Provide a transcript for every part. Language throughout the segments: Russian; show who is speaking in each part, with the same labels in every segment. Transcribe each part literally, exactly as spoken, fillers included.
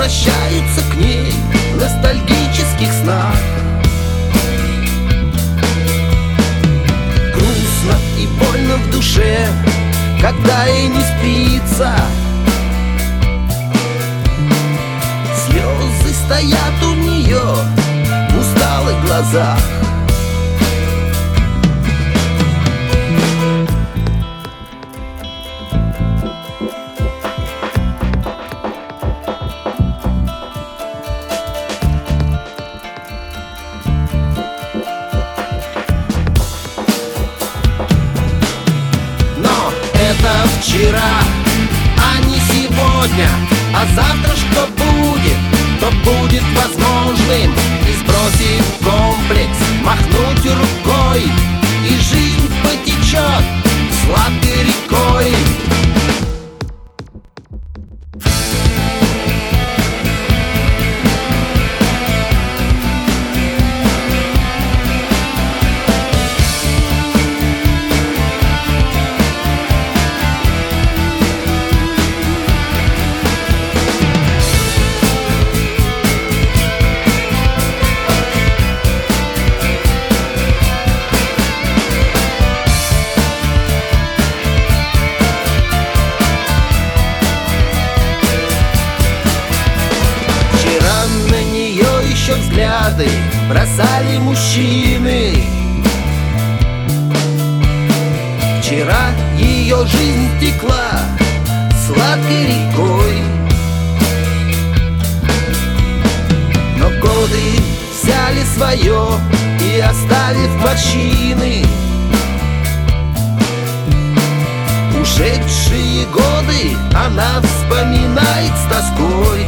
Speaker 1: возвращаются к ней в ностальгических снах. Грустно и больно в душе, когда ей не спится. Слезы стоят у нее в усталых глазах. Это вчера, а не сегодня. А завтра что будет, то будет возможным. И сбросив комплекс, махнуть рукой, и жизнь потечет сладкой рекой. Взгляды бросали мужчины. Вчера ее жизнь текла сладкой рекой, но годы взяли свое и оставив морщины. Ушедшие годы она вспоминает с тоской.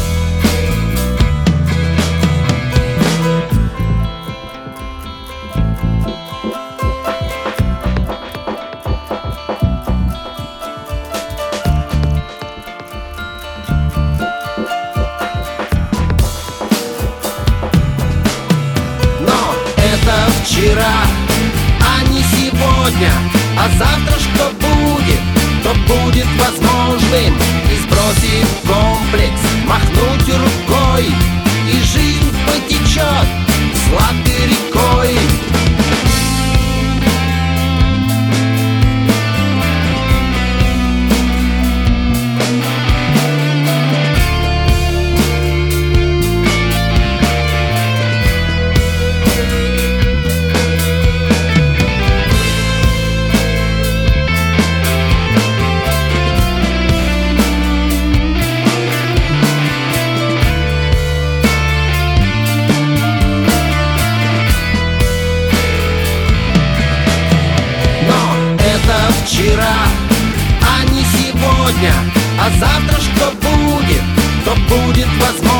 Speaker 1: Вчера, а не сегодня. А завтра что будет, то будет возможным. И сбросив комплекс, махнуть рукой, и жизнь потечет сладкой рекой. Вчера, а не сегодня. А завтра что будет, то будет возможно.